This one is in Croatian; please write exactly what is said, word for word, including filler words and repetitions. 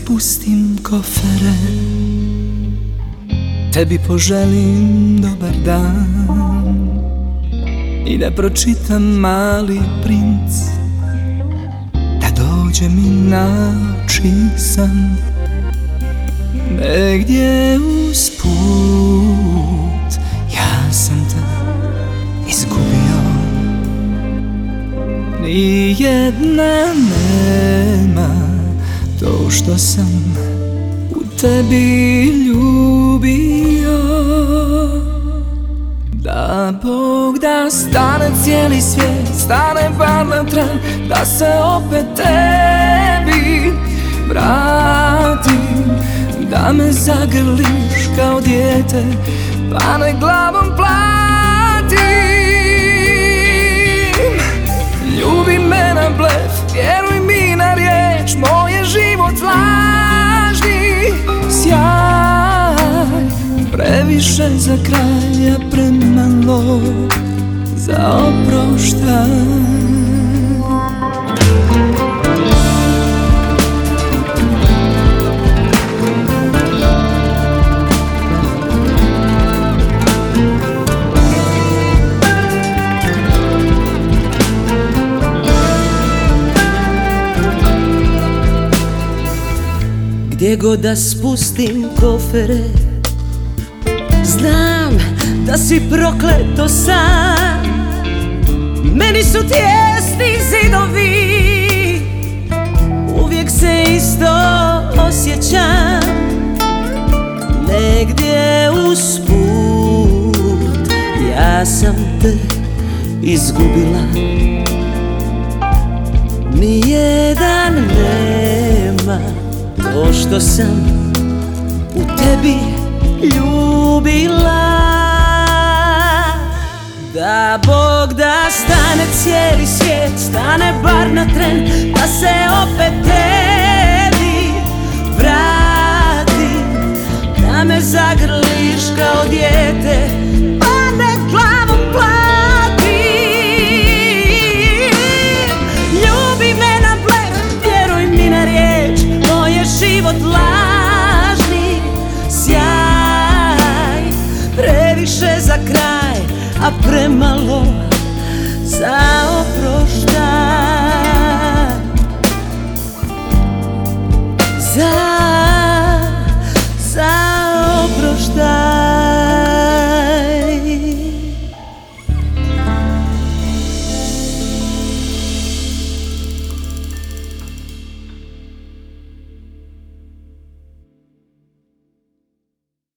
spustim kofere, tebi poželim dobar dan i da pročitam Mali princ, da dođe mi na oči san, negdje usput ja sam te izgubio. Nijedna nema to što sam u tebi ljubio. Da Bog da stane cijeli svijet, stane bar na tren, da se opet tebi vratim, da me zagrliš kao dijete, pa ne glavom platim. Ljubi me na blef, vjeruj mi na riječ, moj je život lažni sjaj, previše za kraj, a premalo za oproštaj. Gdje god da spustim kofere, znam da si prokleto sam. Meni su tijesni zidovi, uvijek se isto osjećam. Negdje usput ja sam te izgubila. Nijedan nema to što sam u tebi ljubila. Da Bog da stane cijeli svijet, stane bar na tren, da se opet tebi vratim, da me zagrliš kao dijete, pa ne glavom platim. Ljubi me na blef, vjeruj mi na riječ, moj je život lažni sjaj, previše za kraj, a premalo za oproštaj. Za